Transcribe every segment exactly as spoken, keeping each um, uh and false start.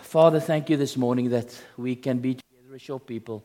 Father, thank you this morning that we can be together as your people.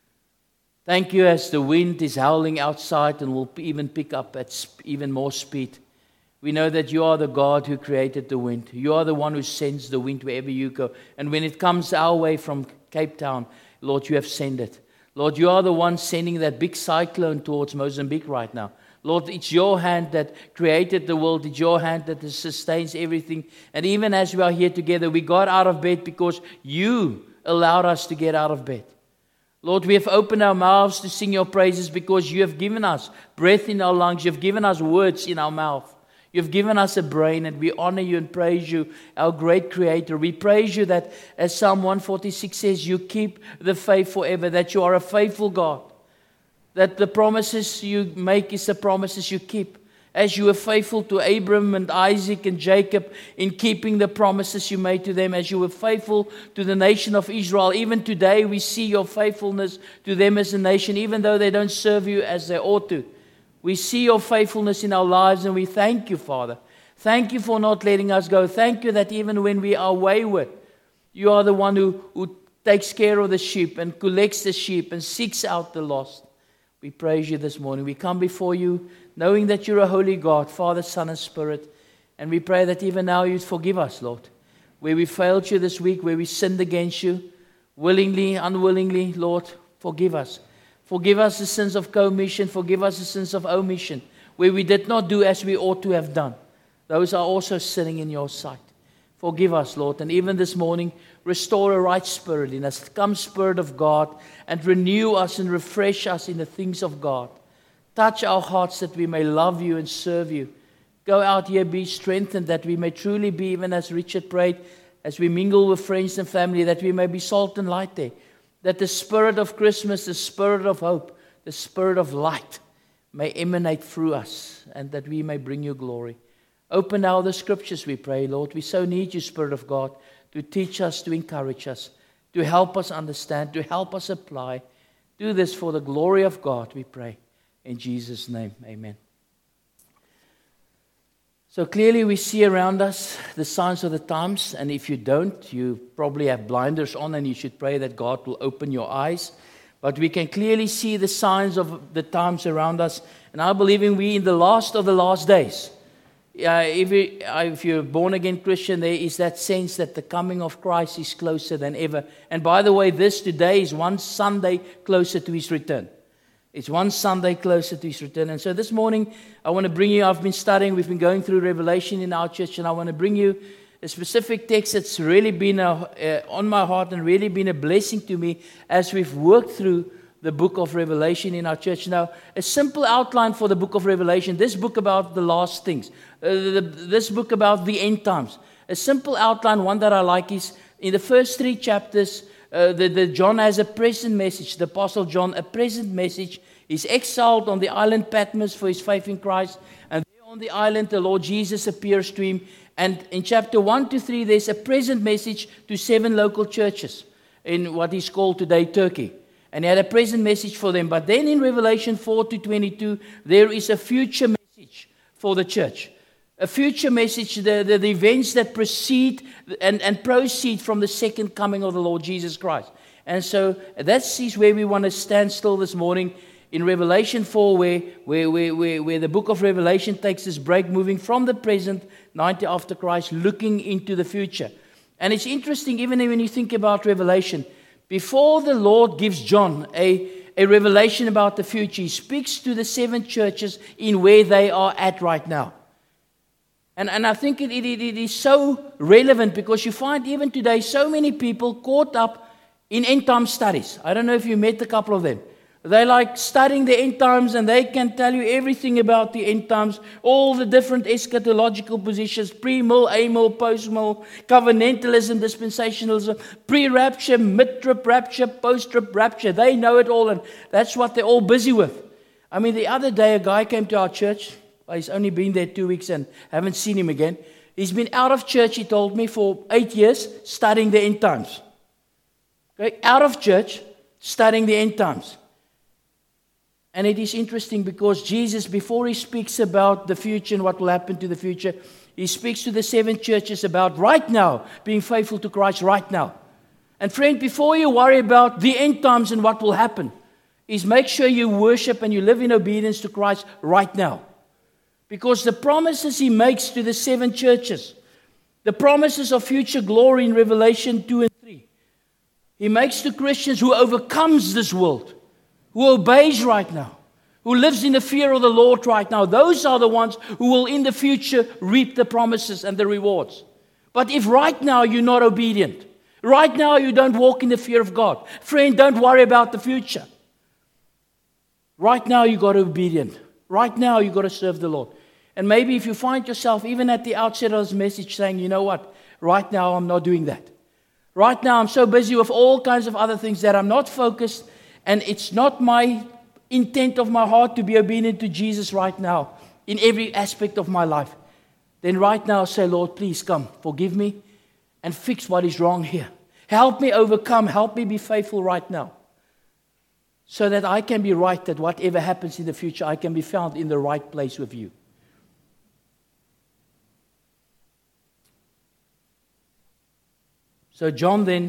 Thank you as the wind is howling outside and will even pick up at sp- even more speed. We know that you are the God who created the wind. You are the one who sends the wind wherever you go. And when it comes our way from Cape Town, Lord, you have sent it. Lord, you are the one sending that big cyclone towards Mozambique right now. Lord, it's your hand that created the world. It's your hand that sustains everything. And even as we are here together, we got out of bed because you allowed us to get out of bed. Lord, we have opened our mouths to sing your praises because you have given us breath in our lungs. You have given us words in our mouth. You have given us a brain, and we honor you and praise you, our great Creator. We praise you that, as Psalm one forty-six says, you keep the faith forever, that you are a faithful God, that the promises you make is the promises you keep. As you were faithful to Abram and Isaac and Jacob in keeping the promises you made to them, as you were faithful to the nation of Israel, even today we see your faithfulness to them as a nation, even though they don't serve you as they ought to. We see your faithfulness in our lives, and we thank you, Father. Thank you for not letting us go. Thank you that even when we are wayward, you are the one who, who takes care of the sheep and collects the sheep and seeks out the lost. We praise you this morning. We come before you knowing that you're a holy God, Father, Son, and Spirit. And we pray that even now you'd forgive us, Lord. Where we failed you this week, where we sinned against you, willingly, unwillingly, Lord, forgive us. Forgive us the sins of commission. Forgive us the sins of omission, where we did not do as we ought to have done. Those are also sinning in your sight. Forgive us, Lord. And even this morning, restore a right spirit in us. Come, Spirit of God, and renew us and refresh us in the things of God. Touch our hearts that we may love you and serve you. Go out here, be strengthened, that we may truly be, even as Richard prayed, as we mingle with friends and family, that we may be salt and light there. That the spirit of Christmas, the spirit of hope, the spirit of light may emanate through us, and that we may bring you glory. Open now the scriptures, we pray, Lord. We so need you, Spirit of God, to teach us, to encourage us, to help us understand, to help us apply. Do this for the glory of God, we pray. In Jesus' name, amen. So clearly we see around us the signs of the times, and if you don't, you probably have blinders on, and you should pray that God will open your eyes. But we can clearly see the signs of the times around us, and I believe in we in the last of the last days. Uh, if, you, uh, if you're a born-again Christian, there is that sense that the coming of Christ is closer than ever. And by the way, this today is one Sunday closer to His return. It's one Sunday closer to His return. And so this morning, I want to bring you, I've been studying, we've been going through Revelation in our church, and I want to bring you a specific text that's really been a, uh, on my heart and really been a blessing to me as we've worked through the book of Revelation in our church. Now, a simple outline for the book of Revelation, this book about the last things, uh, the, this book about the end times. A simple outline, one that I like, is in the first three chapters, uh, the, the John has a present message, the Apostle John, a present message. He's exiled on the island Patmos for his faith in Christ, and there on the island the Lord Jesus appears to him. And in chapter one to three, there's a present message to seven local churches in what is called today Turkey. And he had a present message for them. But then in Revelation four to twenty-two, there is a future message for the church. A future message, the, the, the events that precede and, and proceed from the second coming of the Lord Jesus Christ. And so that's where we want to stand still this morning in Revelation four, where, where, where, where, where the book of Revelation takes this break, moving from the present, ninety after Christ, looking into the future. And it's interesting, even when you think about Revelation, before the Lord gives John a, a revelation about the future, He speaks to the seven churches in where they are at right now. And, and I think it, it, it is so relevant because you find even today so many people caught up in end time studies. I don't know if you met a couple of them. They like studying the end times, and they can tell you everything about the end times, all the different eschatological positions, pre-mill, amill, post-mill, covenantalism, dispensationalism, pre-rapture, mid-trip rapture, post-trip rapture. They know it all, and that's what they're all busy with. I mean, the other day a guy came to our church. Well, he's only been there two weeks and haven't seen him again. He's been out of church, he told me, for eight years studying the end times. Okay? Out of church, studying the end times. And it is interesting because Jesus, before He speaks about the future and what will happen to the future, He speaks to the seven churches about right now, being faithful to Christ right now. And friend, before you worry about the end times and what will happen, is make sure you worship and you live in obedience to Christ right now. Because the promises he makes to the seven churches, the promises of future glory in Revelation two and three, he makes to Christians who overcomes this world, who obeys right now, who lives in the fear of the Lord right now. Those are the ones who will in the future reap the promises and the rewards. But if right now you're not obedient, right now you don't walk in the fear of God, friend, don't worry about the future. Right now you got to be obedient. Right now you got to serve the Lord. And maybe if you find yourself even at the outset of this message saying, you know what, right now I'm not doing that. Right now I'm so busy with all kinds of other things that I'm not focused, and it's not my intent of my heart to be obedient to Jesus right now in every aspect of my life. Then right now say, Lord, please come, forgive me and fix what is wrong here. Help me overcome, help me be faithful right now. So that I can be right, that whatever happens in the future, I can be found in the right place with you. So John then,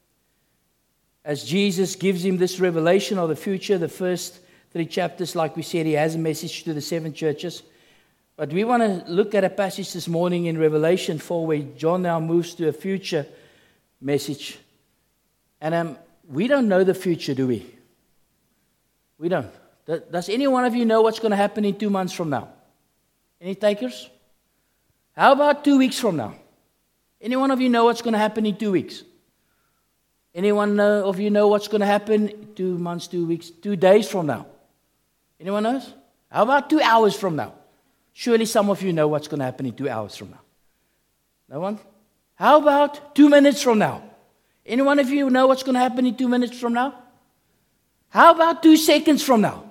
as Jesus gives him this revelation of the future, the first three chapters, like we said, he has a message to the seven churches. But we want to look at a passage this morning in Revelation four, where John now moves to a future message. And um, we don't know the future, do we? We don't. Does any one of you know what's going to happen in two months from now? Any takers? How about two weeks from now? Any one of you know what's going to happen in two weeks? Anyone know, of you know what's going to happen two months, two weeks, two days from now? Anyone knows? How about two hours from now? Surely some of you know what's going to happen in two hours from now. No one? How about two minutes from now? Any one of you know what's going to happen in two minutes from now? How about two seconds from now?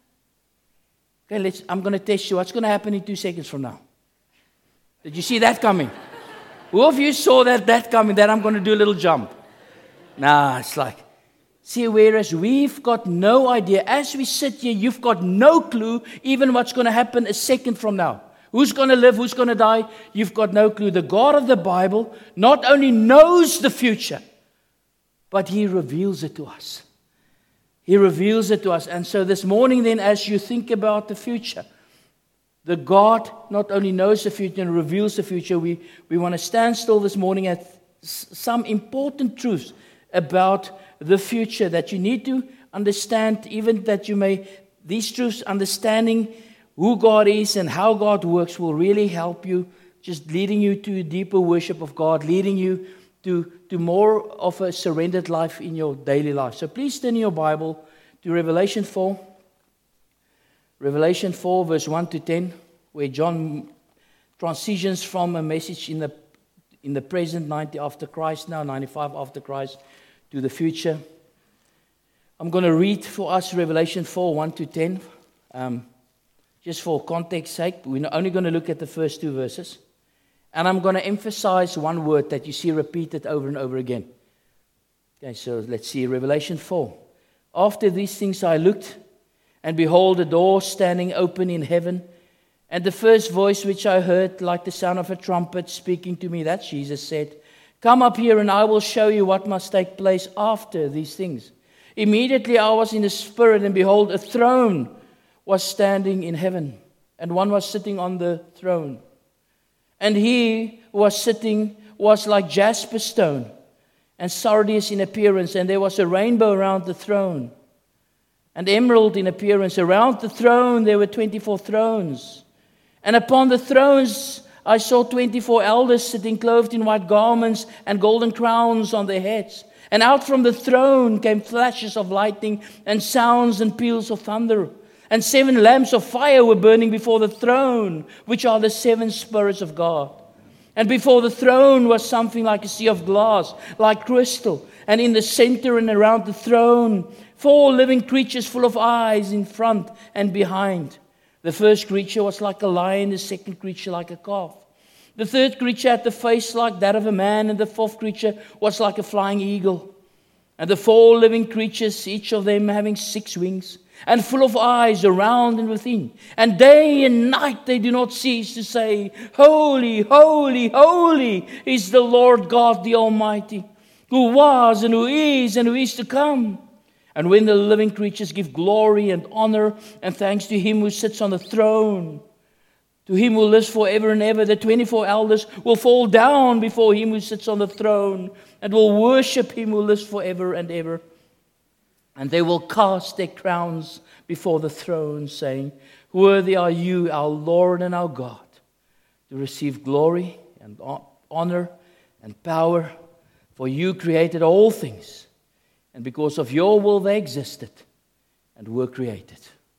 Okay, let's, I'm going to test you. What's going to happen in two seconds from now? Did you see that coming? Who of you saw that, that coming, that I'm going to do a little jump? Nah, it's like, see, whereas we've got no idea. As we sit here, you've got no clue even what's going to happen a second from now. Who's going to live, who's going to die? You've got no clue. The God of the Bible not only knows the future, but he reveals it to us. He reveals it to us. And so this morning then, as you think about the future, the God not only knows the future and reveals the future, we, we want to stand still this morning at s- some important truths about the future that you need to understand, even that you may, these truths, understanding who God is and how God works, will really help you, just leading you to a deeper worship of God, leading you to, to more of a surrendered life in your daily life. So please turn in your Bible to Revelation four. Revelation four, verse one to ten, where John transitions from a message in the in the present, ninety after Christ now, ninety-five after Christ, to the future. I'm going to read for us Revelation four, one to ten. Um, just for context sake, we're only going to look at the first two verses. And I'm going to emphasize one word that you see repeated over and over again. Okay, so let's see, Revelation four. After these things I looked, and behold, a door standing open in heaven. And the first voice which I heard, like the sound of a trumpet speaking to me, that's Jesus, said, "Come up here, and I will show you what must take place after these things." Immediately I was in the Spirit, and behold, a throne was standing in heaven, and one was sitting on the throne. And he who was sitting was like jasper stone and sardius in appearance, and there was a rainbow around the throne, and emerald in appearance. Around the throne there were twenty-four thrones, and upon the thrones I saw twenty-four elders sitting, clothed in white garments and golden crowns on their heads. And out from the throne came flashes of lightning and sounds and peals of thunder. And seven lamps of fire were burning before the throne, which are the seven spirits of God. And before the throne was something like a sea of glass, like crystal. And in the center and around the throne, four living creatures full of eyes in front and behind. The first creature was like a lion, the second creature like a calf. The third creature had the face like that of a man, and the fourth creature was like a flying eagle. And the four living creatures, each of them having six wings, and full of eyes around and within. And day and night they do not cease to say, Holy, holy, holy is the Lord God the Almighty, who was and who is and who is to come. And when the living creatures give glory and honor and thanks to Him who sits on the throne, to Him who lives forever and ever, the twenty-four elders will fall down before Him who sits on the throne and will worship Him who lives forever and ever. And they will cast their crowns before the throne, saying, Worthy are you, our Lord and our God, to receive glory and honor and power, for you created all things, and because of your will they existed and were created.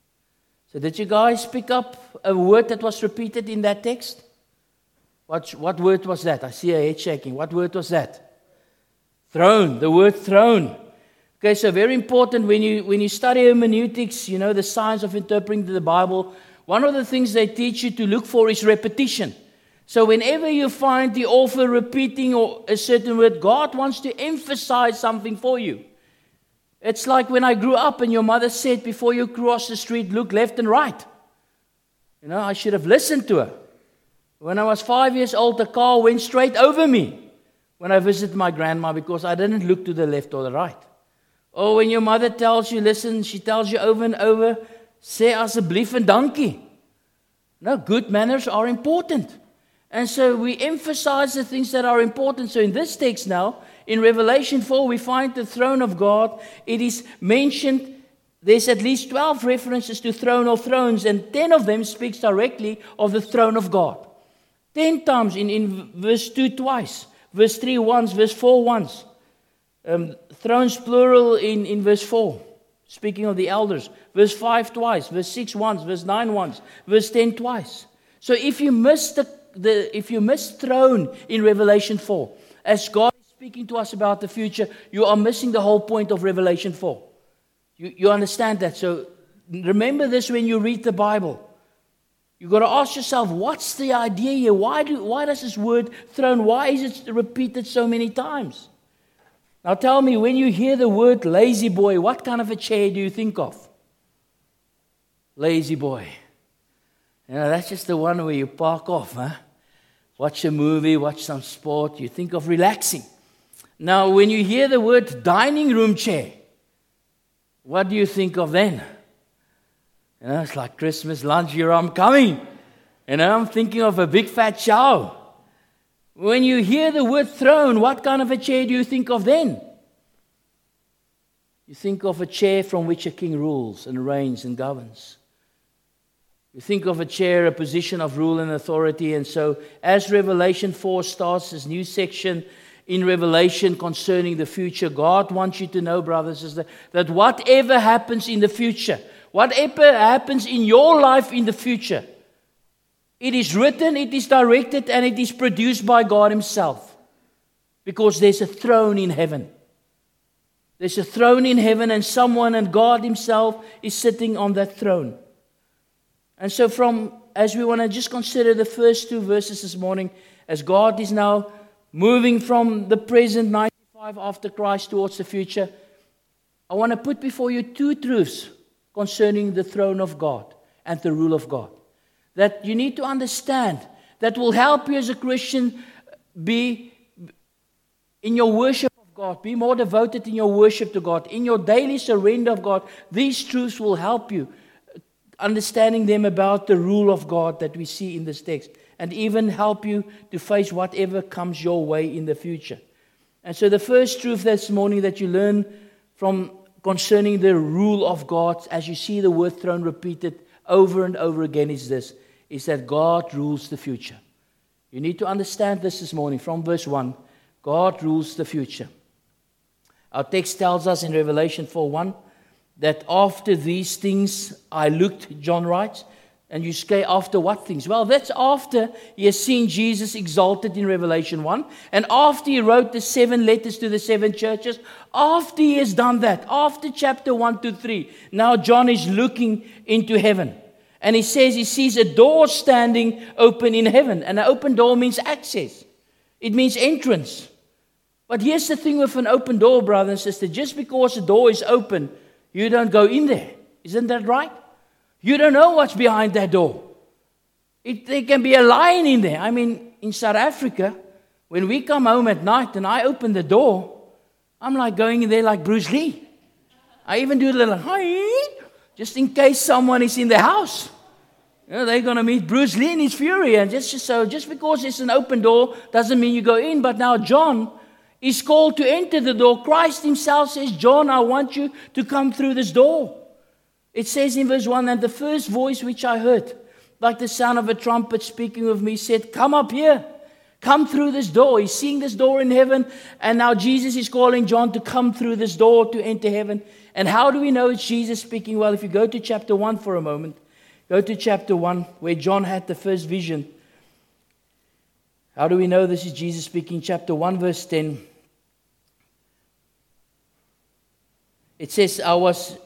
So did you guys pick up a word that was repeated in that text? What, what word was that? I see a head shaking. What word was that? Throne, the word throne. Okay, so very important when you when you study hermeneutics, you know, the science of interpreting the Bible, one of the things they teach you to look for is repetition. So whenever you find the author repeating or a certain word, God wants to emphasize something for you. It's like when I grew up and your mother said, before you cross the street, look left and right. You know, I should have listened to her. When I was five years old, the car went straight over me when I visited my grandma because I didn't look to the left or the right. Or when your mother tells you, listen, she tells you over and over, sê asseblief en dankie. No, good manners are important. And so we emphasize the things that are important. So in this text now, in Revelation four, we find the throne of God. It is mentioned, there's at least twelve references to throne or thrones, and ten of them speaks directly of the throne of God. Ten times in, in verse two twice, verse three once, verse four once. Um, thrones plural in, in verse four, speaking of the elders. Verse five twice, verse six once, verse nine once, verse ten twice. So if you miss the, the if you miss throne in Revelation four, as God is speaking to us about the future, you are missing the whole point of Revelation four. You, you understand that? So remember this when you read the Bible. You've got to ask yourself, what's the idea here? Why do why does this word throne, why is it repeated so many times? Now tell me, when you hear the word lazy boy, what kind of a chair do you think of? Lazy boy. You know, that's just the one where you park off, huh? Watch a movie, watch some sport, you think of relaxing. Now, when you hear the word dining room chair, what do you think of then? You know, it's like Christmas lunch, here I'm coming. You know, I'm thinking of a big fat chow. When you hear the word throne, what kind of a chair do you think of then? You think of a chair from which a king rules and reigns and governs. You think of a chair, a position of rule and authority. And so as Revelation four starts this new section in Revelation concerning the future, God wants you to know, brothers and sisters, that whatever happens in the future, whatever happens in your life in the future, it is written, it is directed, and it is produced by God Himself. Because there's a throne in heaven. There's a throne in heaven, and someone, and God Himself is sitting on that throne. And so from, as we want to just consider the first two verses this morning, as God is now moving from the present ninety-five after Christ towards the future, I want to put before you two truths concerning the throne of God and the rule of God, that you need to understand, that will help you as a Christian be in your worship of God, be more devoted in your worship to God, in your daily surrender of God. These truths will help you, understanding them about the rule of God that we see in this text, and even help you to face whatever comes your way in the future. And so the first truth this morning that you learn from concerning the rule of God, as you see the word throne repeated over and over again, is this, is that God rules the future. You need to understand this this morning from verse one. God rules the future. Our text tells us in Revelation four one that after these things I looked, John writes, and you say, after what things? Well, that's after he has seen Jesus exalted in Revelation one, and after he wrote the seven letters to the seven churches. After he has done that, after chapter one to three, now John is looking into heaven. And he says he sees a door standing open in heaven. And an open door means access. It means entrance. But here's the thing with an open door, brother and sister. Just because the door is open, you don't go in there. Isn't that right? You don't know what's behind that door. It, there can be a lion in there. I mean, in South Africa, when we come home at night and I open the door, I'm like going in there like Bruce Lee. I even do a little hi, just in case someone is in the house. You know, they're going to meet Bruce Lee in his fury. And just so, just because it's an open door doesn't mean you go in. But now John is called to enter the door. Christ himself says, John, I want you to come through this door. It says in verse one, and the first voice which I heard, like the sound of a trumpet speaking with me, said, come up here. Come through this door. He's seeing this door in heaven. And now Jesus is calling John to come through this door to enter heaven. And how do we know it's Jesus speaking? Well, if you go to chapter one for a moment. Go to chapter one where John had the first vision. How do we know this is Jesus speaking? Chapter one verse ten. It says, I was,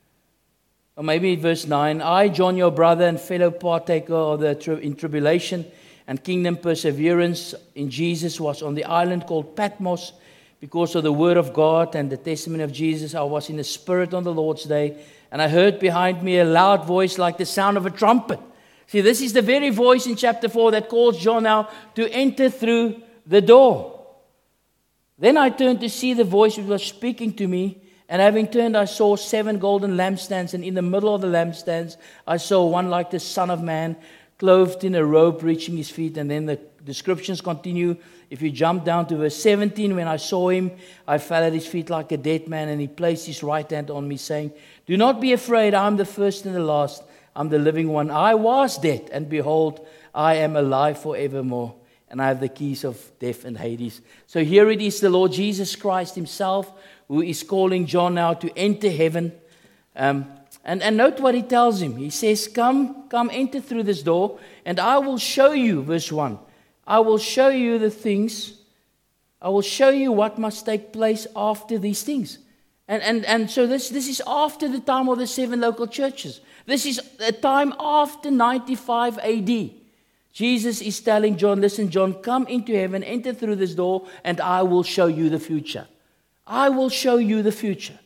or maybe verse nine, I, John, your brother and fellow partaker of the tri- in tribulation and kingdom perseverance in Jesus, was on the island called Patmos because of the word of God and the testimony of Jesus. I was in the Spirit on the Lord's day, and I heard behind me a loud voice like the sound of a trumpet. See, this is the very voice in chapter four that calls John now to enter through the door. Then I turned to see the voice which was speaking to me, and having turned, I saw seven golden lampstands, and in the middle of the lampstands, I saw one like the Son of Man, clothed in a robe reaching his feet. And then the descriptions continue. If you jump down to verse seventeen, when I saw him, I fell at his feet like a dead man, and he placed his right hand on me, saying, do not be afraid, I am the first and the last, I am the living one. I was dead, and behold, I am alive forevermore, and I have the keys of death and Hades. So here it is, the Lord Jesus Christ himself, who is calling John now to enter heaven. Um, and, and note what he tells him. He says, come, come enter through this door, and I will show you, verse one, I will show you the things, I will show you what must take place after these things. And, and, and so this, this is after the time of the seven local churches. This is a time after ninety-five A D. Jesus is telling John, listen, John, come into heaven, enter through this door, and I will show you the future. I will show you the future.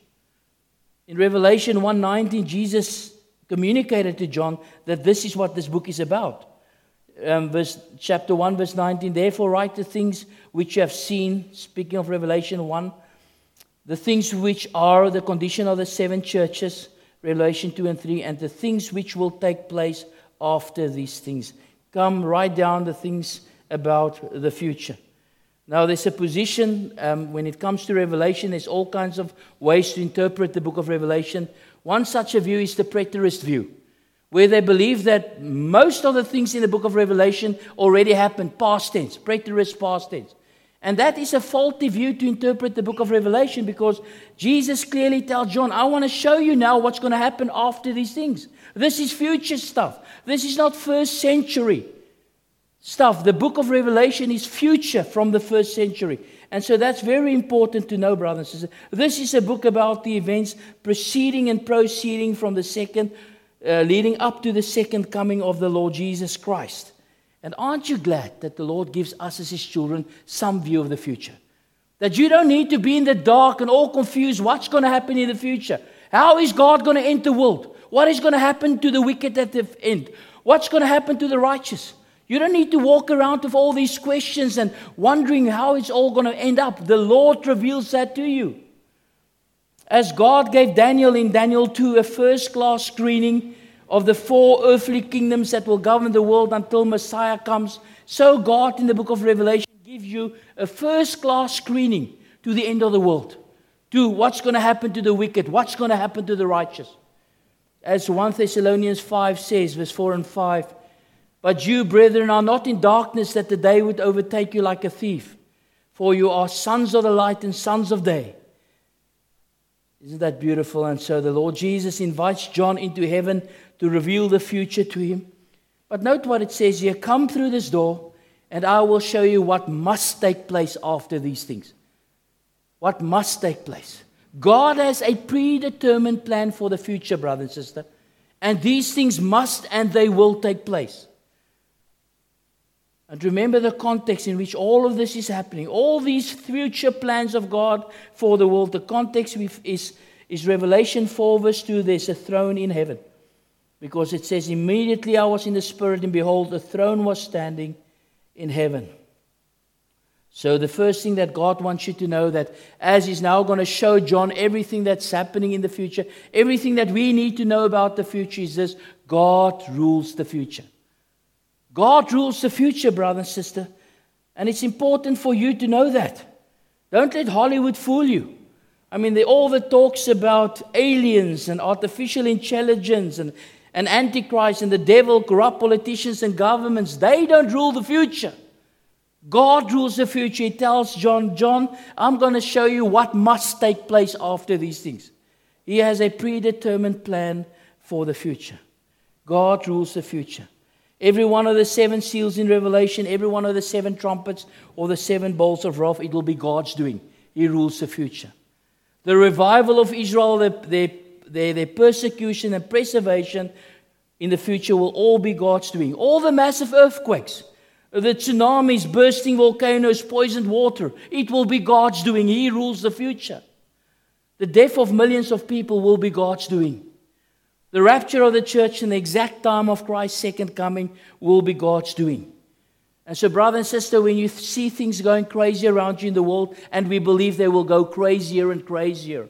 In Revelation one nineteen, Jesus communicated to John that this is what this book is about. Um, verse, chapter one, verse nineteen, therefore write the things which you have seen, speaking of Revelation one, the things which are the condition of the seven churches, Revelation two and three, and the things which will take place after these things. Come, write down the things about the future. Now, there's a position, um, when it comes to Revelation, there's all kinds of ways to interpret the book of Revelation. One such a view is the preterist view, where they believe that most of the things in the book of Revelation already happened, past tense, preterist past tense. And that is a faulty view to interpret the book of Revelation, because Jesus clearly tells John, I want to show you now what's going to happen after these things. This is future stuff. This is not first century stuff. The book of Revelation is future from the first century. And so that's very important to know, brothers and sisters. This is a book about the events preceding and proceeding from the second, uh, leading up to the second coming of the Lord Jesus Christ. And aren't you glad that the Lord gives us as his children some view of the future? That you don't need to be in the dark and all confused what's going to happen in the future. How is God going to end the world? What is going to happen to the wicked at the end? What's going to happen to the righteous? You don't need to walk around with all these questions and wondering how it's all going to end up. The Lord reveals that to you. As God gave Daniel in Daniel two a first-class screening of the four earthly kingdoms that will govern the world until Messiah comes, so God in the book of Revelation gives you a first-class screening to the end of the world, to what's going to happen to the wicked, what's going to happen to the righteous. As First Thessalonians five says, verse four and five, but you, brethren, are not in darkness, that the day would overtake you like a thief, for you are sons of the light and sons of day. Isn't that beautiful? And so the Lord Jesus invites John into heaven to reveal the future to him. But note what it says here, come through this door, and I will show you what must take place after these things. What must take place. God has a predetermined plan for the future, brother and sister. And these things must and they will take place. And remember the context in which all of this is happening. All these future plans of God for the world. The context is, is Revelation four verse two. There's a throne in heaven. Because it says, immediately I was in the Spirit, and behold, a throne was standing in heaven. So the first thing that God wants you to know, that as He's now going to show John everything that's happening in the future, everything that we need to know about the future is this: God rules the future. God rules the future, brother and sister. And it's important for you to know that. Don't let Hollywood fool you. I mean, they, all the talks about aliens and artificial intelligence and, and Antichrist and the devil, corrupt politicians and governments, they don't rule the future. God rules the future. He tells John, John, I'm going to show you what must take place after these things. He has a predetermined plan for the future. God rules the future. Every one of the seven seals in Revelation, every one of the seven trumpets or the seven bowls of wrath, it will be God's doing. He rules the future. The revival of Israel, their, their, their, their persecution and preservation in the future will all be God's doing. All the massive earthquakes, the tsunamis, bursting volcanoes, poisoned water, it will be God's doing. He rules the future. The death of millions of people will be God's doing. The rapture of the church and the exact time of Christ's second coming will be God's doing. And so, brother and sister, when you see things going crazy around you in the world, and we believe they will go crazier and crazier,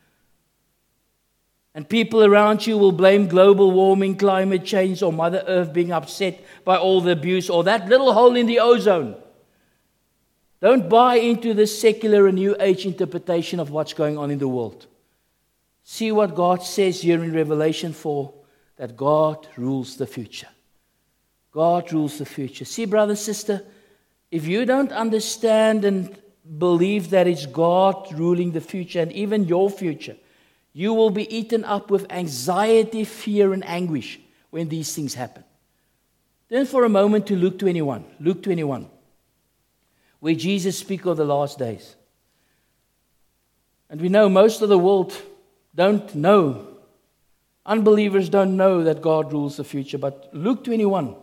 and people around you will blame global warming, climate change, or Mother Earth being upset by all the abuse, or that little hole in the ozone, don't buy into this secular and New Age interpretation of what's going on in the world. See what God says here in Revelation four, that God rules the future. God rules the future. See, brother and sister, if you don't understand and believe that it's God ruling the future and even your future, you will be eaten up with anxiety, fear, and anguish when these things happen. Turn for a moment to Luke twenty-one. Luke twenty-one, where Jesus speaks of the last days. And we know most of the world don't know. Unbelievers don't know that God rules the future. But Luke twenty-one,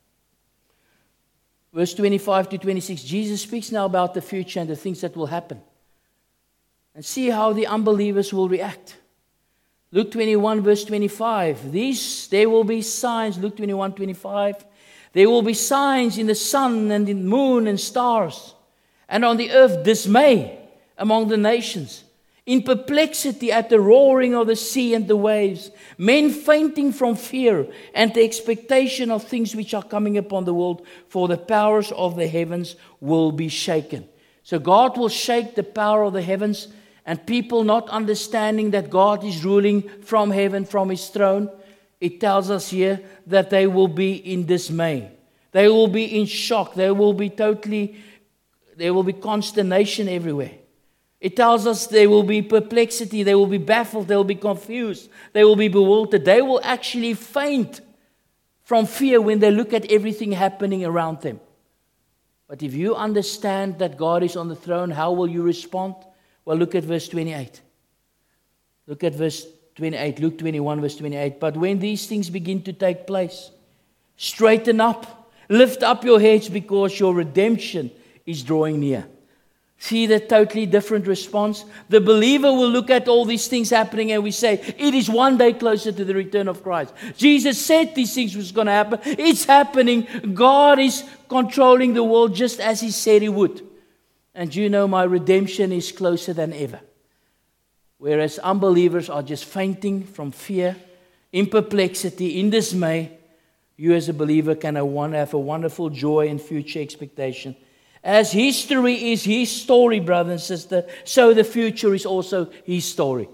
verse twenty-five to twenty-six, Jesus speaks now about the future and the things that will happen. And see how the unbelievers will react. Luke twenty-one, verse twenty-five. These, there will be signs, Luke twenty-one, twenty-five. There will be signs in the sun and in the moon and stars, and on the earth dismay among the nations, in perplexity at the roaring of the sea and the waves, men fainting from fear and the expectation of things which are coming upon the world, for the powers of the heavens will be shaken. So God will shake the power of the heavens, and people not understanding that God is ruling from heaven, from His throne, it tells us here that they will be in dismay. They will be in shock. They will be totally, there will be consternation everywhere. It tells us there will be perplexity, they will be baffled, they will be confused, they will be bewildered. They will actually faint from fear when they look at everything happening around them. But if you understand that God is on the throne, how will you respond? Well, look at verse twenty-eight. Look at verse twenty-eight, Luke twenty-one, verse twenty-eight. But when these things begin to take place, straighten up, lift up your heads, because your redemption is drawing near. See the totally different response? The believer will look at all these things happening and we say, it is one day closer to the return of Christ. Jesus said these things was going to happen. It's happening. God is controlling the world just as He said He would. And you know, my redemption is closer than ever. Whereas unbelievers are just fainting from fear, in perplexity, in dismay, you as a believer can have a wonderful joy and future expectation. As history is His story, brother and sister, so the future is also His story.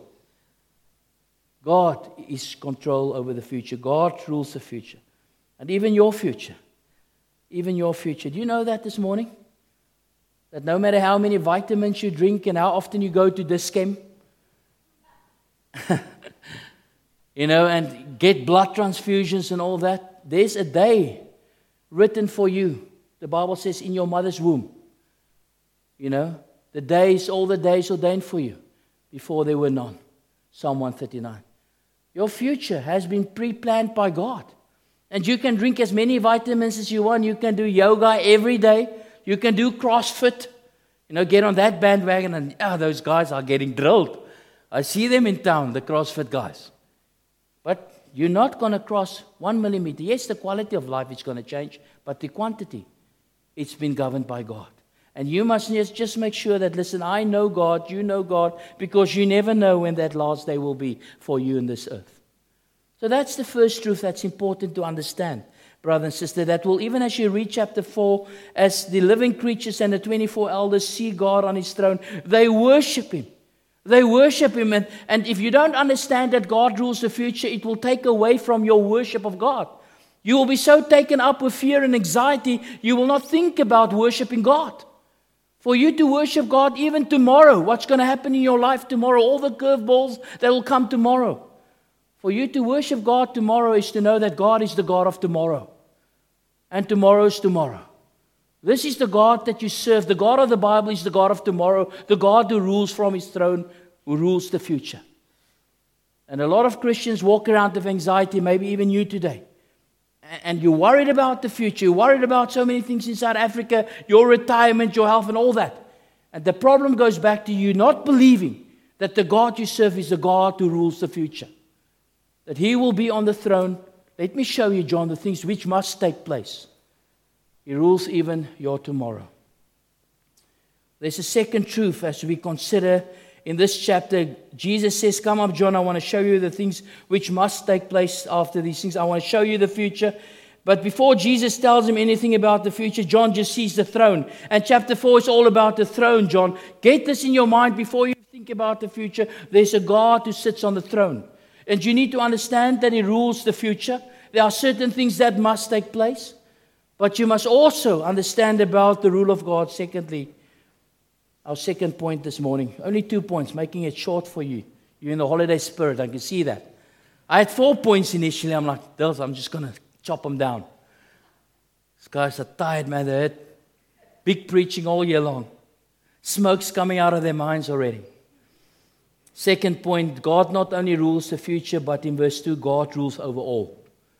God is control over the future. God rules the future. And even your future. Even your future. Do you know that this morning? That no matter how many vitamins you drink and how often you go to Dis-Chem, you know, and get blood transfusions and all that, there's a day written for you. The Bible says in your mother's womb. You know, the days, all the days ordained for you before there were none. Psalm one thirty-nine. Your future has been pre-planned by God. And you can drink as many vitamins as you want. You can do yoga every day. You can do CrossFit. You know, get on that bandwagon and, oh, those guys are getting drilled. I see them in town, the CrossFit guys. But you're not going to cross one millimeter. Yes, the quality of life is going to change, but the quantity, it's been governed by God. And you must just make sure that, listen, I know God, you know God, because you never know when that last day will be for you in this earth. So that's the first truth that's important to understand, brother and sister, that will, even as you read chapter four, as the living creatures and the twenty-four elders see God on his throne, they worship him. They worship him. And, and if you don't understand that God rules the future, it will take away from your worship of God. You will be so taken up with fear and anxiety, you will not think about worshiping God. For you to worship God even tomorrow, what's going to happen in your life tomorrow, all the curveballs that will come tomorrow. For you to worship God tomorrow is to know that God is the God of tomorrow. And tomorrow is tomorrow. This is the God that you serve. The God of the Bible is the God of tomorrow, the God who rules from his throne, who rules the future. And a lot of Christians walk around with anxiety, maybe even you today. And you're worried about the future. You're worried about so many things in South Africa, your retirement, your health, and all that. And the problem goes back to you not believing that the God you serve is the God who rules the future. That he will be on the throne. Let me show you, John, the things which must take place. He rules even your tomorrow. There's a second truth as we consider in this chapter. Jesus says, come up, John, I want to show you the things which must take place after these things. I want to show you the future. But before Jesus tells him anything about the future, John just sees the throne. And chapter four is all about the throne, John. Get this in your mind before you think about the future. There's a God who sits on the throne. And you need to understand that he rules the future. There are certain things that must take place. But you must also understand about the rule of God. Secondly, our second point this morning. Only two points, making it short for you. You're in the holiday spirit, I can see that. I had four points initially. I'm like, those, I'm just going to chop them down. These guys are tired, man. They had big preaching all year long. Smoke's coming out of their minds already. Second point, God not only rules the future, but in verse two, God rules over all.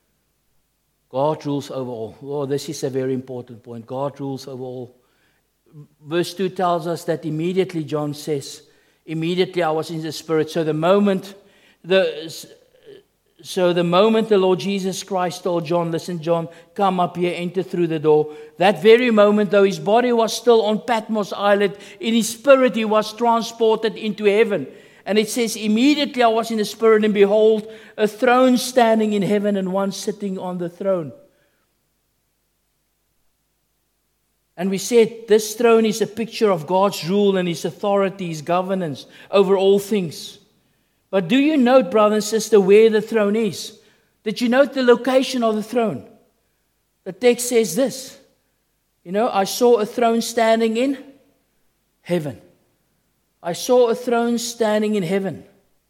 God rules over all. Oh, this is a very important point. God rules over all. Verse two tells us that immediately, John says, immediately I was in the Spirit. So the moment, the so the moment the Lord Jesus Christ told John, listen, John, come up here, enter through the door. That very moment, though his body was still on Patmos Island, in his spirit he was transported into heaven. And it says, immediately I was in the Spirit, and behold, a throne standing in heaven, and one sitting on the throne. And we said this throne is a picture of God's rule and his authority, his governance over all things. But do you note, brother and sister, where the throne is? Did you note the location of the throne? The text says this. You know, I saw a throne standing in heaven. I saw a throne standing in heaven.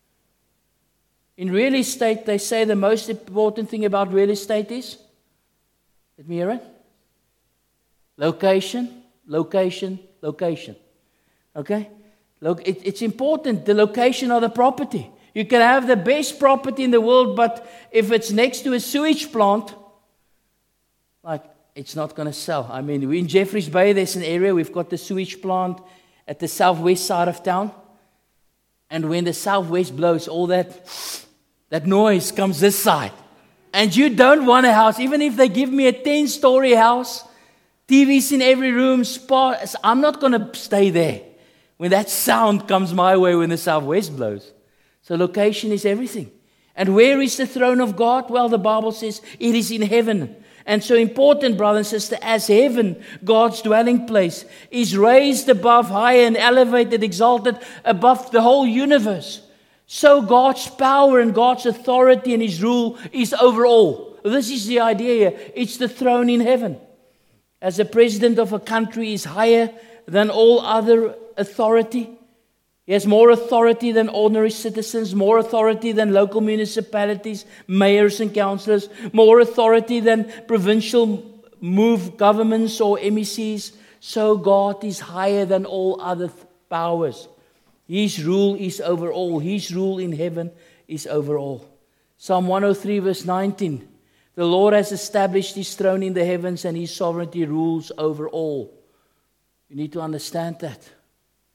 In real estate, they say the most important thing about real estate is, let me hear it. Location, location, location. Okay? Look, it, it's important, the location of the property. You can have the best property in the world, but if it's next to a sewage plant, like, it's not going to sell. I mean, in Jeffreys Bay, there's an area, we've got the sewage plant at the southwest side of town. And when the southwest blows, all that, that noise comes this side. And you don't want a house, even if they give me a ten-story house, T Vs in every room, spa, I'm not going to stay there when that sound comes my way when the southwest blows. So location is everything. And where is the throne of God? Well, the Bible says it is in heaven. And so important, brother and sister, as heaven, God's dwelling place, is raised above, high and elevated, exalted above the whole universe. So God's power and God's authority and his rule is over all. This is the idea here. It's the throne in heaven. As the president of a country is higher than all other authority, he has more authority than ordinary citizens, more authority than local municipalities, mayors and councillors, more authority than provincial move governments or M E Cs. So God is higher than all other powers. His rule is over all. His rule in heaven is over all. Psalm one oh three verse nineteen. The Lord has established his throne in the heavens, and his sovereignty rules over all. You need to understand that.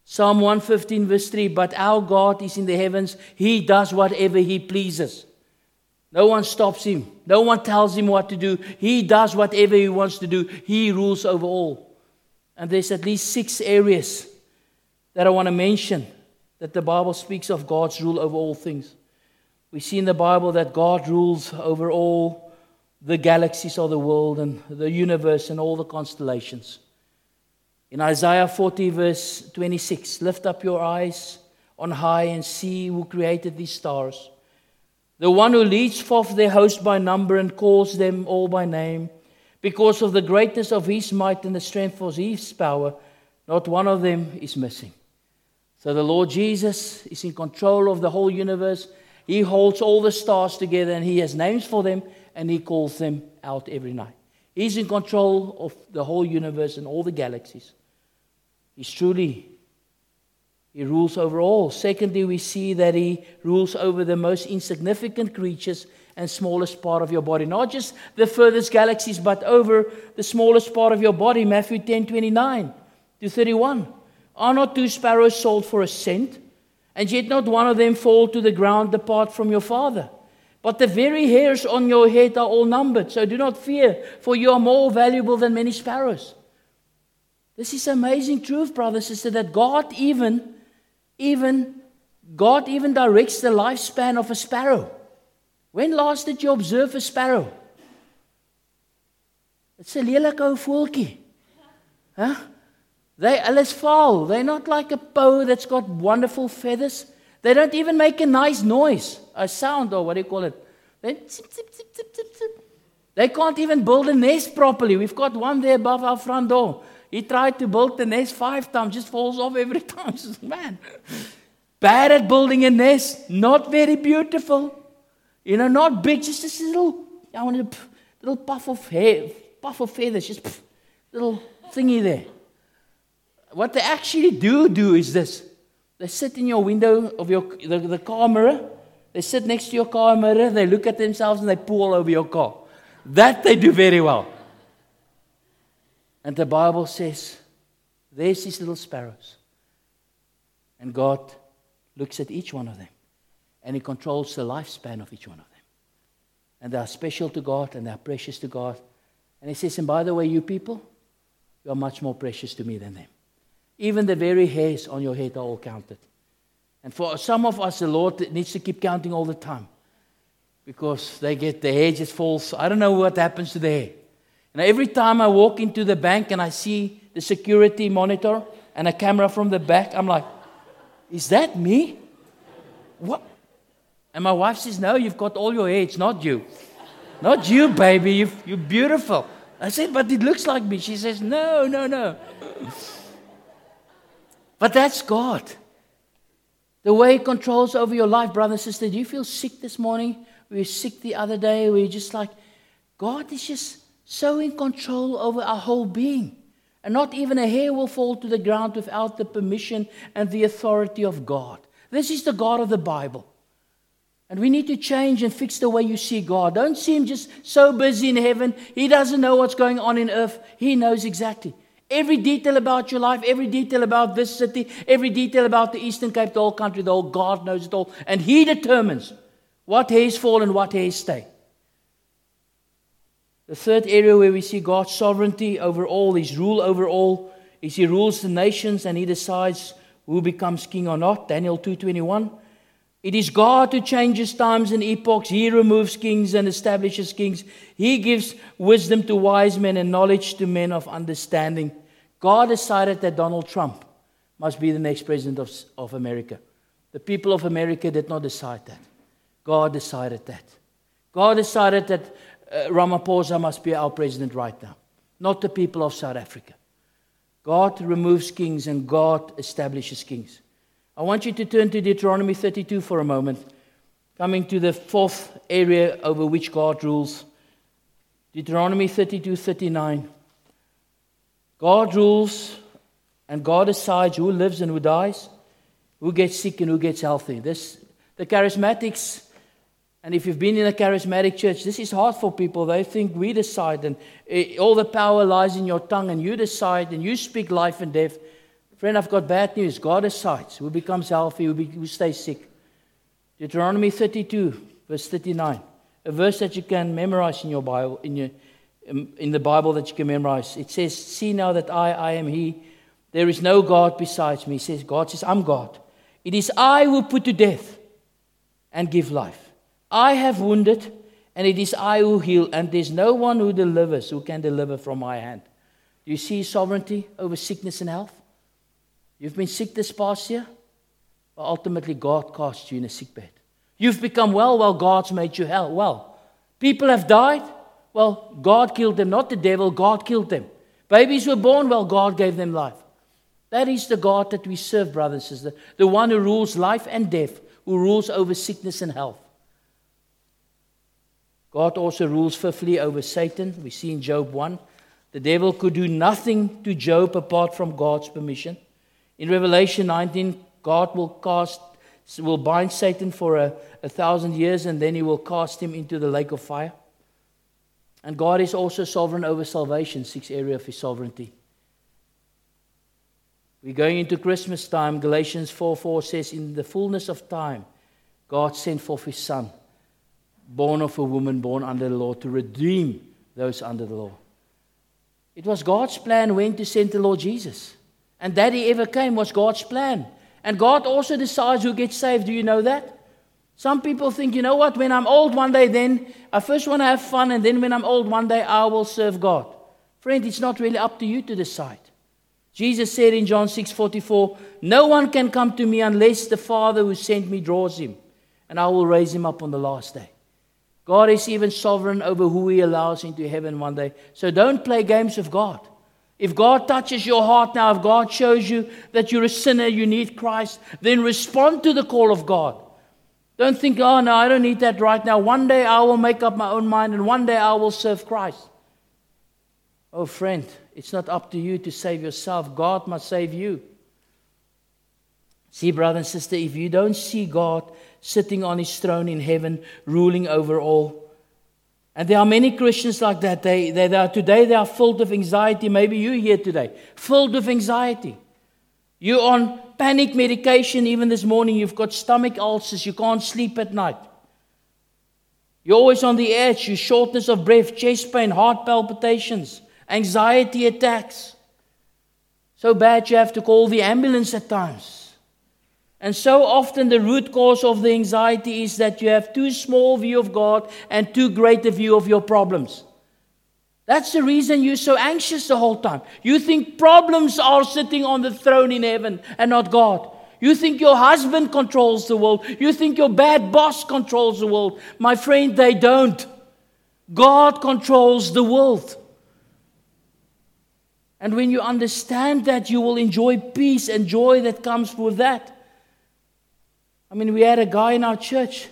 Psalm one fifteen verse three, but our God is in the heavens. He does whatever He pleases. No one stops Him. No one tells Him what to do. He does whatever He wants to do. He rules over all. And there's at least six areas that I want to mention that the Bible speaks of God's rule over all things. We see in the Bible that God rules over all the galaxies of the world and the universe and all the constellations. In Isaiah forty verse twenty-six, lift up your eyes on high and see who created these stars. The one who leads forth their host by number and calls them all by name. Because of the greatness of His might and the strength of His power, not one of them is missing. So the Lord Jesus is in control of the whole universe. He holds all the stars together and He has names for them and He calls them out every night. He's in control of the whole universe and all the galaxies. He's truly, He rules over all. Secondly, we see that He rules over the most insignificant creatures and smallest part of your body. Not just the furthest galaxies, but over the smallest part of your body. Matthew ten twenty-nine to thirty-one. Are not two sparrows sold for a cent? And yet not one of them fall to the ground apart from your Father. But the very hairs on your head are all numbered. So do not fear, for you are more valuable than many sparrows. This is amazing truth, brother, sister, that God even, even, God even directs the lifespan of a sparrow. When last did you observe a sparrow? It's a lelike ou voeltjie. Huh? They, hulle is vaal. They're not like a poe that's got wonderful feathers. They don't even make a nice noise, a sound, or what do you call it? They, zip, zip, zip, zip, zip, zip. They can't even build a nest properly. We've got one there above our front door. He tried to build the nest five times, just falls off every time. Says, man, bad at building a nest, not very beautiful. You know, not big, just this little, I want a little puff of hair, puff of feathers, just pff, little thingy there. What they actually do do is this. They sit in your window of your the, the car mirror. They sit next to your car mirror. They look at themselves and they poo all over your car. That they do very well. And the Bible says, there's these little sparrows. And God looks at each one of them. And He controls the lifespan of each one of them. And they are special to God and they are precious to God. And He says, and by the way, you people, you are much more precious to Me than them. Even the very hairs on your head are all counted. And for some of us, the Lord needs to keep counting all the time. Because they get, the hair just falls. I don't know what happens to the hair. And every time I walk into the bank and I see the security monitor and a camera from the back, I'm like, is that me? What? And my wife says, no, you've got all your hair. It's not you. Not you, baby. You've, you're beautiful. I said, but it looks like me. She says, no, no, no. But that's God. The way He controls over your life, brother, sister. Do you feel sick this morning? We were sick the other day. We were just like, God is just so in control over our whole being. And not even a hair will fall to the ground without the permission and the authority of God. This is the God of the Bible. And we need to change and fix the way you see God. Don't see Him just so busy in heaven. He doesn't know what's going on in earth. He knows exactly. Every detail about your life, every detail about this city, every detail about the Eastern Cape, the whole country, the whole God knows it all. And He determines what hairs fall and what hairs stay. The third area where we see God's sovereignty over all, His rule over all, is He rules the nations and He decides who becomes king or not. Daniel two twenty-one. It is God who changes times and epochs. He removes kings and establishes kings. He gives wisdom to wise men and knowledge to men of understanding. God decided that Donald Trump must be the next president of, of America. The people of America did not decide that. God decided that. God decided that uh, Ramaphosa must be our president right now, not the people of South Africa. God removes kings and God establishes kings. I want you to turn to Deuteronomy thirty-two for a moment, coming to the fourth area over which God rules. Deuteronomy thirty-two thirty-nine. God rules and God decides who lives and who dies, who gets sick and who gets healthy. This, the charismatics, and if you've been in a charismatic church, this is hard for people. They think we decide and it, all the power lies in your tongue and you decide and you speak life and death. Friend, I've got bad news. God decides who becomes healthy, who, be, who stays sick. Deuteronomy thirty-two, verse thirty-nine. A verse that you can memorize in your Bible, in your in the Bible that you can memorize. It says, "See now that I, I am He. There is no God besides me." He says, God says, "I'm God. It is I who put to death and give life. I have wounded, and it is I who heal, and there's no one who delivers, who can deliver from my hand." Do you see sovereignty over sickness and health? You've been sick this past year, but ultimately God cast you in a sick bed. You've become well, well, God's made you hell. Well, people have died. Well, God killed them, not the devil. God killed them. Babies were born. Well, God gave them life. That is the God that we serve, brothers and sisters. The one who rules life and death, who rules over sickness and health. God also rules fifthly over Satan. We see in Job one. The devil could do nothing to Job apart from God's permission. In Revelation nineteen, God will cast, will bind Satan for a, a thousand years, and then he will cast him into the lake of fire. And God is also sovereign over salvation, sixth area of his sovereignty. We're going into Christmas time. Galatians four four says, "In the fullness of time, God sent forth his Son, born of a woman, born under the law, to redeem those under the law." It was God's plan when to send the Lord Jesus. And that he ever came was God's plan. And God also decides who gets saved. Do you know that? Some people think, you know what, when I'm old one day, then I first want to have fun, and then when I'm old one day, I will serve God. Friend, it's not really up to you to decide. Jesus said in John six forty-four, "No one can come to me unless the Father who sent me draws him, and I will raise him up on the last day." God is even sovereign over who he allows into heaven one day. So don't play games with God. If God touches your heart now, if God shows you that you're a sinner, you need Christ, then respond to the call of God. Don't think, "Oh no, I don't need that right now. One day I will make up my own mind, and one day I will serve Christ." Oh friend, it's not up to you to save yourself. God must save you. See, brother and sister, if you don't see God sitting on his throne in heaven, ruling over all. And there are many Christians like that. They, they, they are, today they are filled with anxiety. Maybe you're here today, filled with anxiety. You're on panic medication even this morning. You've got stomach ulcers. You can't sleep at night. You're always on the edge. You shortness of breath, chest pain, heart palpitations, anxiety attacks. So bad you have to call the ambulance at times. And so often the root cause of the anxiety is that you have too small view of God and too great a view of your problems. That's the reason you're so anxious the whole time. You think problems are sitting on the throne in heaven and not God. You think your husband controls the world. You think your bad boss controls the world. My friend, they don't. God controls the world. And when you understand that, you will enjoy peace and joy that comes with that. I mean, we had a guy in our church.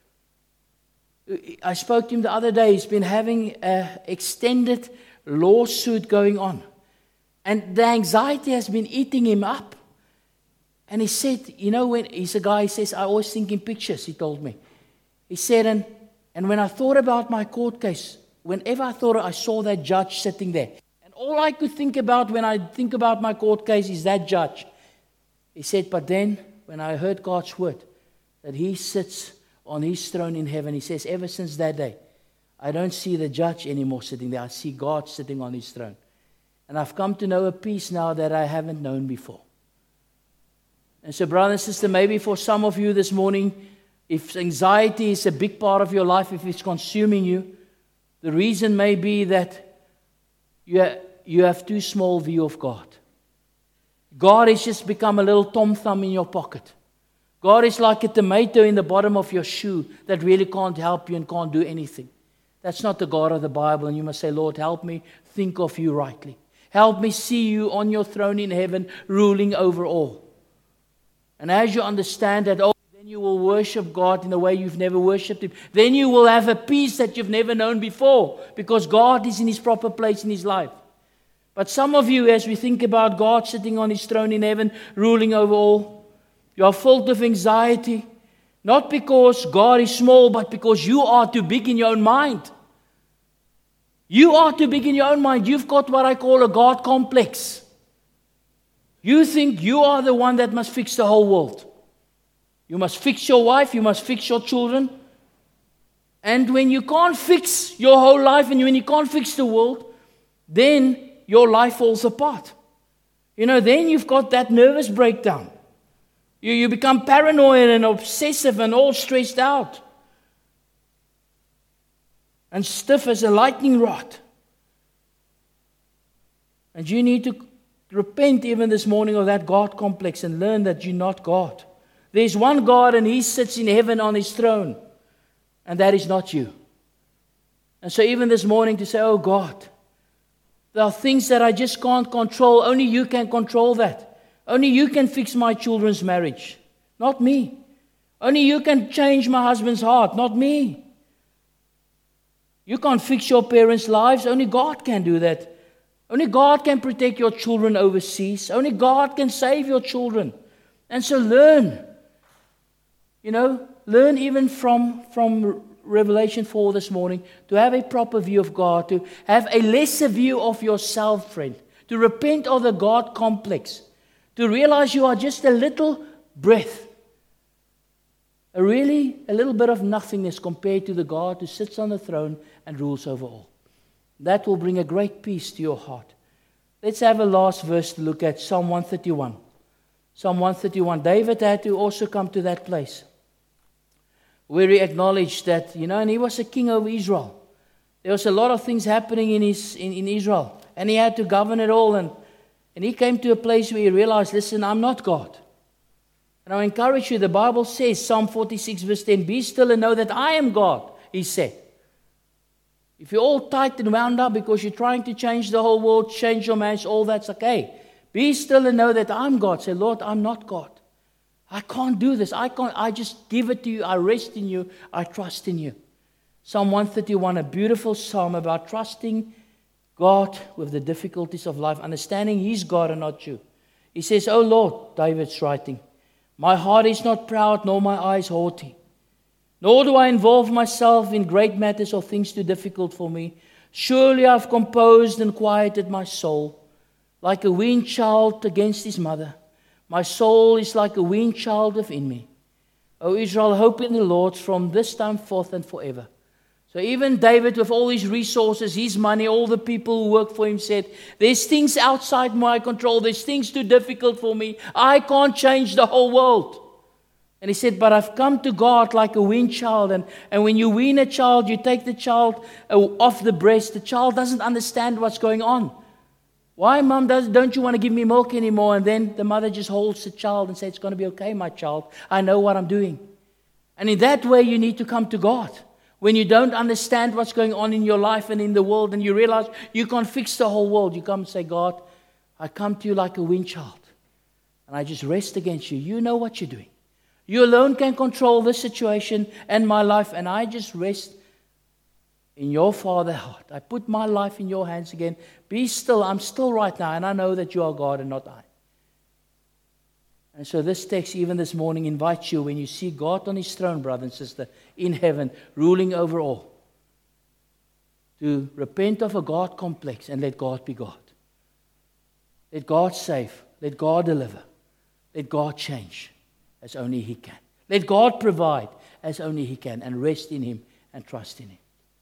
I spoke to him the other day. He's been having an extended lawsuit going on. And the anxiety has been eating him up. And he said, you know, when he's a guy, he says, "I always think in pictures," he told me. He said, and, and when I thought about my court case, whenever I thought I saw that judge sitting there, and all I could think about when I think about my court case is that judge. He said, but then when I heard God's word, that he sits on his throne in heaven, he says, ever since that day, I don't see the judge anymore sitting there. I see God sitting on his throne. And I've come to know a peace now that I haven't known before. And so, brother and sister, maybe for some of you this morning, if anxiety is a big part of your life, if it's consuming you, the reason may be that you you have too small view of God. God has just become a little Tom Thumb in your pocket. God is like a tomato in the bottom of your shoe that really can't help you and can't do anything. That's not the God of the Bible. And you must say, Lord, help me think of you rightly. Help me see you on your throne in heaven, ruling over all. And as you understand that, oh, then you will worship God in a way you've never worshipped Him. Then you will have a peace that you've never known before, because God is in His proper place in His life. But some of you, as we think about God sitting on His throne in heaven, ruling over all, you are filled with anxiety, not because God is small, but because you are too big in your own mind. You are too big in your own mind. You've got what I call a God complex. You think you are the one that must fix the whole world. You must fix your wife, you must fix your children. And when you can't fix your whole life and when you can't fix the world, then your life falls apart. You know, then you've got that nervous breakdown. You, you become paranoid and obsessive and all stressed out. And stiff as a lightning rod. And you need to repent even this morning of that God complex and learn that you're not God. There's one God and He sits in heaven on His throne. And that is not you. And so even this morning to say, oh God, there are things that I just can't control. Only you can control that. Only you can fix my children's marriage. Not me. Only you can change my husband's heart. Not me. You can't fix your parents' lives. Only God can do that. Only God can protect your children overseas. Only God can save your children. And so learn. You know, learn even from, from Revelation four this morning to have a proper view of God, to have a lesser view of yourself, friend, to repent of the God complex, to realize you are just a little breath, a really a little bit of nothingness compared to the God who sits on the throne and rules over all. That will bring a great peace to your heart. Let's have a last verse to look at, Psalm one thirty-one. Psalm one thirty-one. David had to also come to that place where he acknowledged that, you know, and he was a king over Israel. There was a lot of things happening in his in, in Israel, and he had to govern it all. And, and he came to a place where he realized, listen, I'm not God. And I encourage you, the Bible says, Psalm forty-six verse ten, be still and know that I am God, he said. If you're all tight and wound up because you're trying to change the whole world, change your marriage, all that's okay. Be still and know that I'm God. Say, Lord, I'm not God. I can't do this. I can't. I just give it to you. I rest in you. I trust in you. Psalm one thirty-one, a beautiful psalm about trusting God with the difficulties of life, understanding He's God and not you. He says, oh Lord, David's writing, my heart is not proud, nor my eyes haughty. Nor do I involve myself in great matters or things too difficult for me. Surely I've composed and quieted my soul, like a weaned child against his mother. My soul is like a weaned child within me. O Israel, hope in the Lord from this time forth and forever. So even David, with all his resources, his money, all the people who work for him, said, there's things outside my control. There's things too difficult for me. I can't change the whole world. And he said, but I've come to God like a weaned child. And, and when you wean a child, you take the child off the breast. The child doesn't understand what's going on. Why, Mom, does, don't you want to give me milk anymore? And then the mother just holds the child and says, it's going to be okay, my child. I know what I'm doing. And in that way, you need to come to God. When you don't understand what's going on in your life and in the world, and you realize you can't fix the whole world, you come and say, God, I come to you like a weaned child. And I just rest against you. You know what you're doing. You alone can control this situation and my life, and I just rest in your Father heart. I put my life in your hands again. Be still. I'm still right now, and I know that you are God and not I. And so this text, even this morning, invites you, when you see God on His throne, brother and sister, in heaven, ruling over all, to repent of a God complex and let God be God. Let God save. Let God deliver. Let God change as only He can. Let God provide as only He can, and rest in Him and trust in Him.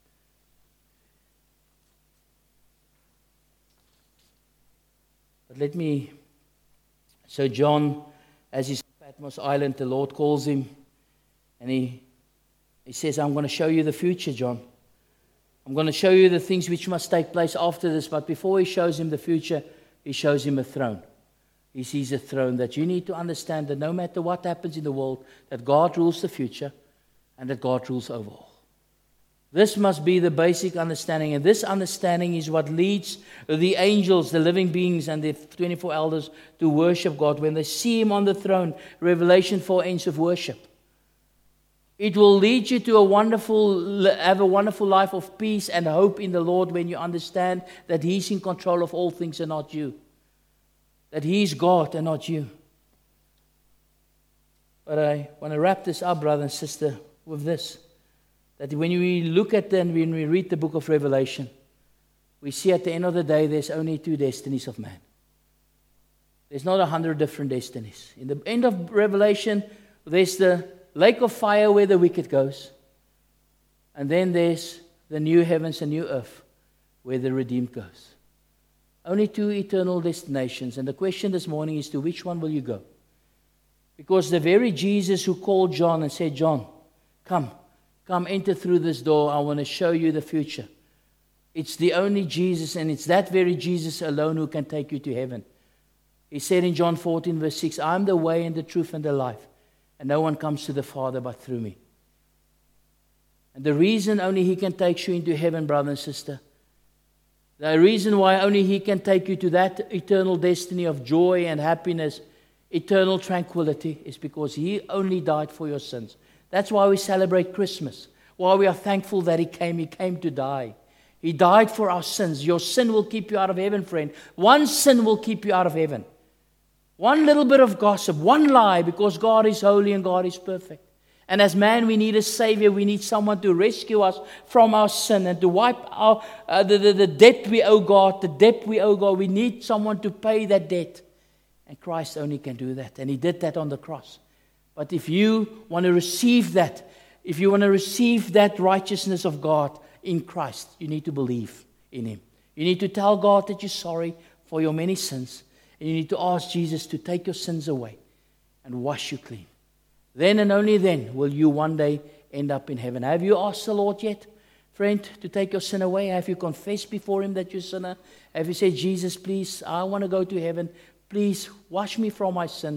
But let me, so John, as he's on Patmos Island, the Lord calls him, and he, he says, I'm going to show you the future, John. I'm going to show you the things which must take place after this. But before he shows him the future, he shows him a throne. He sees a throne that you need to understand that no matter what happens in the world, that God rules the future and that God rules over all. This must be the basic understanding, and this understanding is what leads the angels, the living beings, and the twenty-four elders to worship God when they see Him on the throne. Revelation four ends of worship. It will lead you to a wonderful, have a wonderful life of peace and hope in the Lord when you understand that He's in control of all things and not you. That He's God and not you. But I want to wrap this up, brother and sister, with this. That when we look at and when we read the book of Revelation, we see at the end of the day there's only two destinies of man. There's not a hundred different destinies. In the end of Revelation, there's the lake of fire where the wicked goes. And then there's the new heavens and new earth where the redeemed goes. Only two eternal destinations. And the question this morning is, to which one will you go? Because the very Jesus who called John and said, John, come, come enter through this door. I want to show you the future. It's the only Jesus, and it's that very Jesus alone who can take you to heaven. He said in John fourteen verse six, I am the way and the truth and the life, and no one comes to the Father but through me. And the reason only He can take you into heaven, brother and sister, the reason why only He can take you to that eternal destiny of joy and happiness, eternal tranquility, is because He only died for your sins. That's why we celebrate Christmas. Why we are thankful that He came. He came to die. He died for our sins. Your sin will keep you out of heaven, friend. One sin will keep you out of heaven. One little bit of gossip, one lie, because God is holy and God is perfect. And as man, we need a Savior. We need someone to rescue us from our sin and to wipe our, uh, the, the, the debt we owe God, the debt we owe God. We need someone to pay that debt. And Christ only can do that. And He did that on the cross. But if you want to receive that, if you want to receive that righteousness of God in Christ, you need to believe in Him. You need to tell God that you're sorry for your many sins. And you need to ask Jesus to take your sins away and wash you clean. Then and only then will you one day end up in heaven. Have you asked the Lord yet, friend, to take your sin away? Have you confessed before Him that you're a sinner? Have you said, Jesus, please, I want to go to heaven. Please wash me from my sin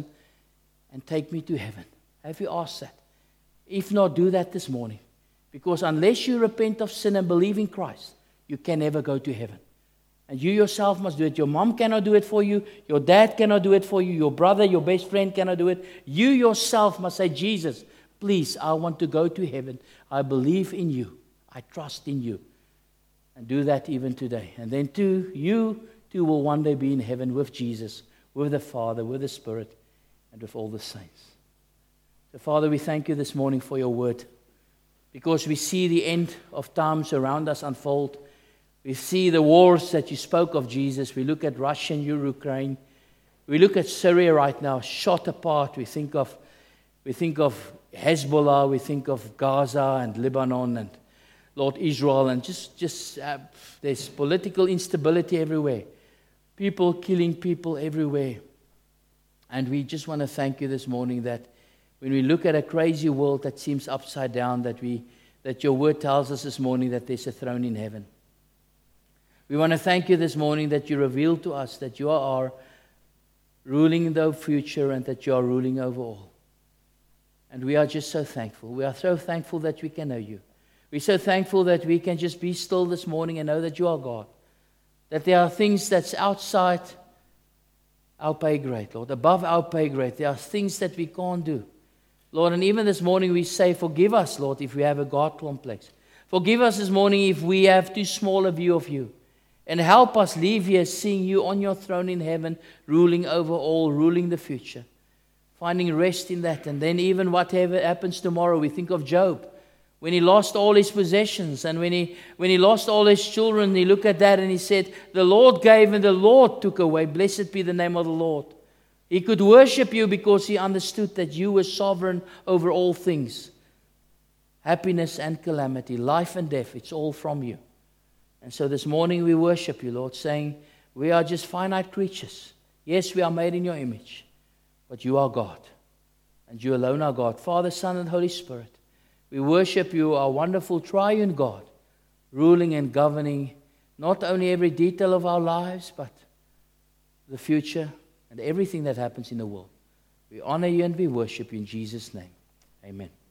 and take me to heaven. Have you asked that? If not, do that this morning. Because unless you repent of sin and believe in Christ, you can never go to heaven. And you yourself must do it. Your mom cannot do it for you. Your dad cannot do it for you. Your brother, your best friend cannot do it. You yourself must say, Jesus, please, I want to go to heaven. I believe in you. I trust in you. And do that even today. And then too, you too will one day be in heaven with Jesus, with the Father, with the Spirit, and with all the saints. So, Father, we thank you this morning for your word. Because we see the end of times around us unfold. We see the wars that you spoke of, Jesus. We look at Russia and Ukraine. We look at Syria right now, shot apart. We think of, we think of Hezbollah. We think of Gaza and Lebanon and, Lord, Israel. And just, just uh, there's political instability everywhere. People killing people everywhere. And we just want to thank you this morning that when we look at a crazy world that seems upside down, that we, that your word tells us this morning that there's a throne in heaven. We want to thank you this morning that you revealed to us that you are ruling the future and that you are ruling over all. And we are just so thankful. We are so thankful that we can know you. We're so thankful that we can just be still this morning and know that you are God. That there are things that's outside our pay grade, Lord, above our pay grade. There are things that we can't do. Lord, and even this morning we say, forgive us, Lord, if we have a God complex. Forgive us this morning if we have too small a view of you. And help us leave here seeing you on your throne in heaven, ruling over all, ruling the future. Finding rest in that. And then even whatever happens tomorrow, we think of Job. When he lost all his possessions and when he, when he lost all his children, he looked at that and he said, the Lord gave and the Lord took away. Blessed be the name of the Lord. He could worship you because he understood that you were sovereign over all things. Happiness and calamity, life and death, it's all from you. And so this morning we worship you, Lord, saying we are just finite creatures. Yes, we are made in your image, but you are God, and you alone are God, Father, Son, and Holy Spirit. We worship you, our wonderful triune God, ruling and governing not only every detail of our lives, but the future and everything that happens in the world. We honor you and we worship you in Jesus' name. Amen.